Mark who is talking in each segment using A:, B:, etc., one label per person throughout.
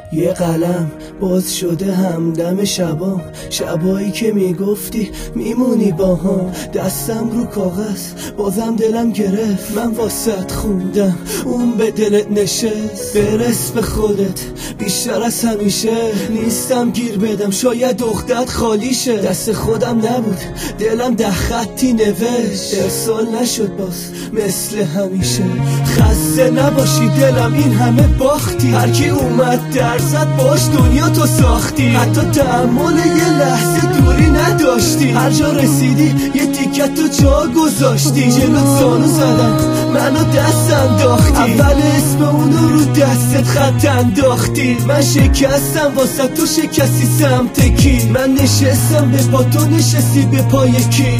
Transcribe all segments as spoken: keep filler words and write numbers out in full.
A: یه قلم باز شده همدم شبام، شبایی که میگفتی میمونی با هم. دستم رو کاغذ بازم دلم گرفت، من واسط خوندم اون به دلت نشست. برس به خودت بیشتر از همیشه، نیستم گیر بدم شاید دختت خالی شه. دست خودم نبود دلم ده خطی نوشت، ارسال نشد باز مثل همیشه. خسته نباشی دلم این همه باختی، هر کی اومد در زد باش دنیا تو ساختی. حتی تحمل یه لحظه دوری نداشتی، هر جا رسیدی یه تیکت تو جا گذاشتی. جلوت زانو زدن منو دست انداختی، اول اسم اونو رو دستت خط انداختی. من شکستم واسه تو شکستی سمت کی، من نشستم به پا تو نشستی به پای کی.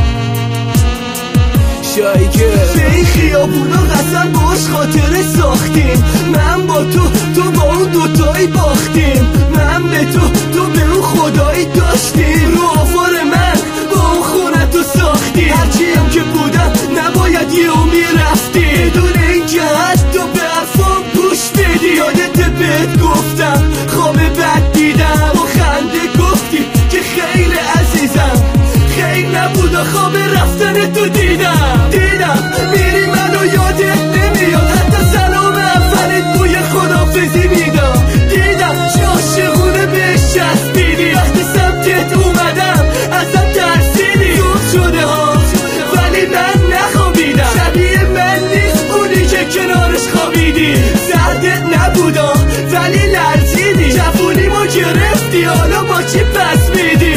A: شایگه به این خیابونا قسم باش خاطره ساختیم، من با تو تو با اون دوتایی باختیم. من به تو تو به اون خدایی داشتیم، رو آفار من با اون خونه تو ساختی. هرچی هم که بودم نباید یه اون میرفتی، بدون این که حتی به حرفام گوش بدی. یادت بهت گفتم خواب بد دیدم و خنده گفتی که خیلی عزیزم، خیلی نبود خواب رفتن تو دیدم. دیدم میری منو یادت نمیاد، حتی سلام اولت بوی خدافزی میدم. دیدم چه عاشقونه بهش چسبیدی، وقتی سمتت اومدم ازم ترسیدی. زود شده ها ولی من نخوابیدم، شبیه من نیست اونی که کنارش خوابیدی. زردت نبودم ولی لرزیدی، جوونی ما گرفتی حالا با چی پس میدی.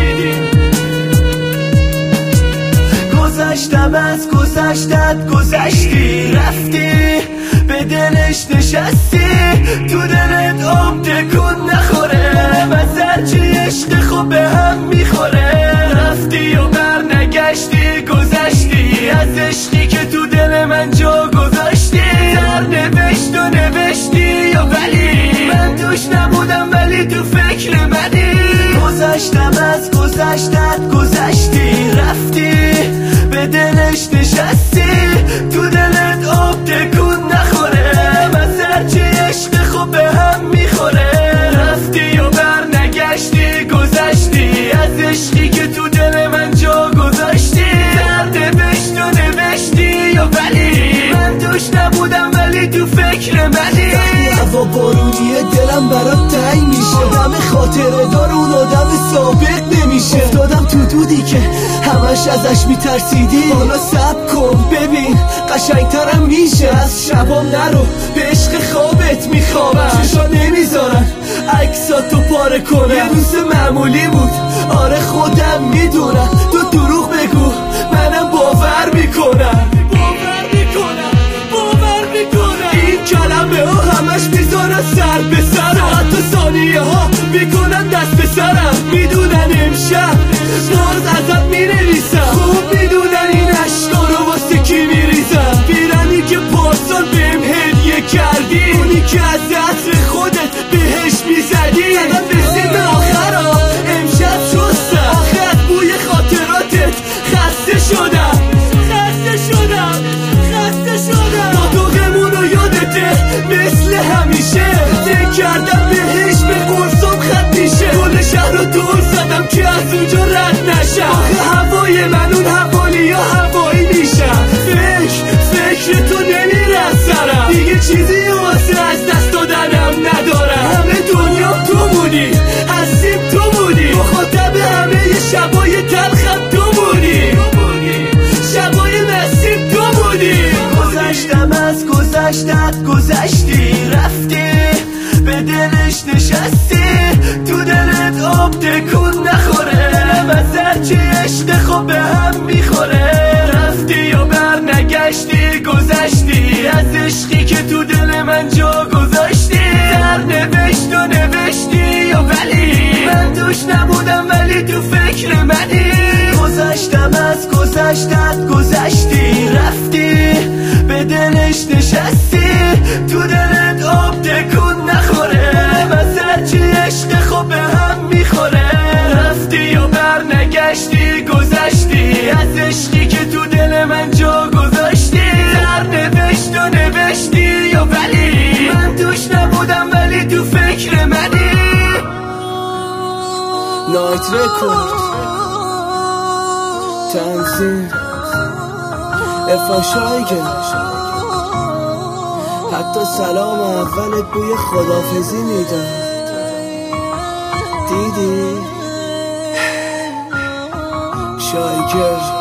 A: گذشتم از گذشتت گذشتی، رفتی به دلش نشستی. تو دلت آب تکون نخوره، وزرچی عشق خوب به هم میخوره. رفتی و بر نگشتی گذشتی از عشقی که تو دل من جا گذاشتی. در نوشت و نوشتی یا ولی من توش نبودم ولی تو فکر منی. گذشتم از گذشتت گذشتی، رفتی به دلش نشستی. تو دلت آب تکون نخوره، وزرچی عشق خوب به هم میخوره. رفتی و بر نگشتی گذشتی از عشقی که تو دل من جا گذاشتی. در نوشت و نوشتی یا ولی من توش نبودم ولی تو فکر منی. هوا بارونیه دلم برات تنگ میشه، دم خاطره دار اون آدم ثابت نمیشه. افتادم تو دودی که همش ازش میترسیدی، حالا صبر کن ببین قشنگترم میشه. از شبام نرو به عشق خوابت میخوابم، چشا نمیذارن عکساتو پاره کنم. یه روز معمولی بود آره خودم میدونم، تو دروغ بگو منم باور میکنم. باور میکنم باور میکنم این کلمه ها همش میذارن سر به سرم، حتی ثانیه ها میکنن دست به سرم. میدونن امشب باز ازت مینویسم، خوب میدونن این عشقا رو واسه کی میریزم. پیرنی که پارسال بهم هدیه کردی، اونی که از عطر خودت بهش میزدی. زدم به سیم آخرا امشب شستم، آخر بوی خاطراتت خسته شدم. خسته شدم خسته شدم نادوغمون رو یادته مثل همیشه. فکر کردم بهش به قرصم خط میشه، کل شهر رو دور زدم که از اونجا رد نشم. آخه هوای من اون حوالی یا هوایی میشم. فکر فکر تو نمیره سرم، دیگه چیزی واسه از دست دادنم ندارم. همه دنیا تو بودی، هستیم تو بودی، مخاطب همه شبای تلخم تو بودی، شبای مسیم تو بودی. گذشتم از گذشتت گذشتی، رفتی به دلش نشستی. تو دلت آب تکون نخوره، وزرچی عشق خوب به هم میخوره. رفتی و بر نگشتی گذشتی از عشقی که تو دل من جا گذاشتی. در نوشت و نوشتی یا ولی من توش نبودم ولی تو فکر منی. گذشتم از گذشتت گذشتی، رفتی به دلش نشستی. تو دلت آب تکون نخوره، وزرچی عشق خوب به هم میخوره. رفتی و بر نگشتی گذشتی از عشقی که تو دل من جا گذاشتی. در نوشت و نوشتی یا ولی من توش نبودم ولی تو فکر نایت رکورد تنظیم ارفان شایگه. حتی سلام اولت بوی خدافزی میدم. دیدی شایگه